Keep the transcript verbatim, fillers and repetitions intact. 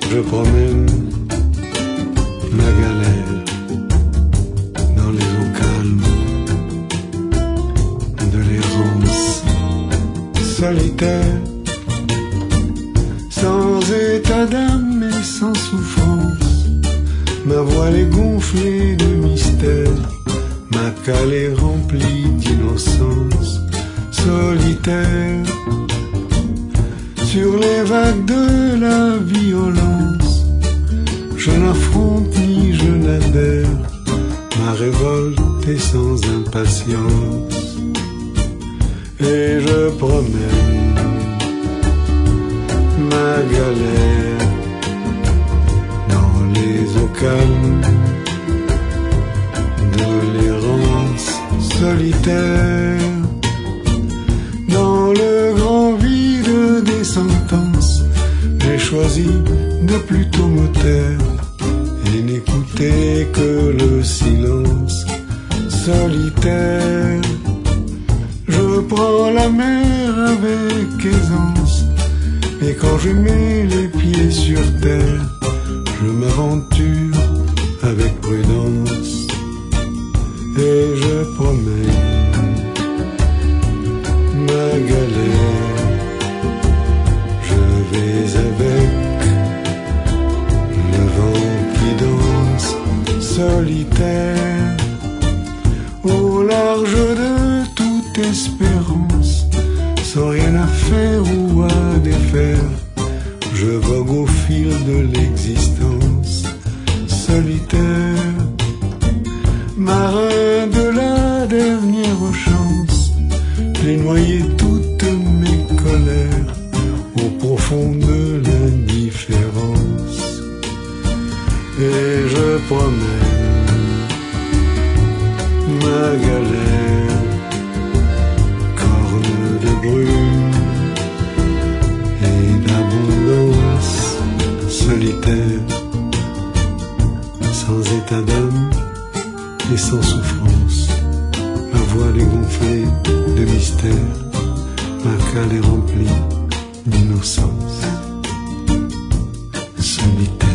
Je promène ma galère dans les eaux calmes de l'errance solitaire, sans état d'âme et sans souffrance. Ma voile est gonflée de mystère, ma cale est remplie d'innocence solitaire. Sur les vagues de la violence, je n'affronte ni je n'adhère, ma révolte est sans impatience. Et je promène ma galère dans les eaux calmes de l'errance solitaire. Dans le grand vide des sentences, j'ai choisi de plutôt me taire et n'écouter que le silence solitaire. Je prends la mer avec aisance, et quand je mets les pieds sur terre, je m'aventure avec prudence. Et je promène ma galère, je vais avec le vent qui danse solitaire au large de toute espérance, sans rien à faire ou à défaire. Je vogue au fil de l'existence solitaire, marin de la dernière chance. J'ai noyé toutes mes colères au profond de l'indifférence. Et je promène ma galère, corne de brume et d'abondance solitaire, sans état d'âme et sans souffrance. Ma voile est gonflée de mystère, ma cale est remplie d'innocence solitaire.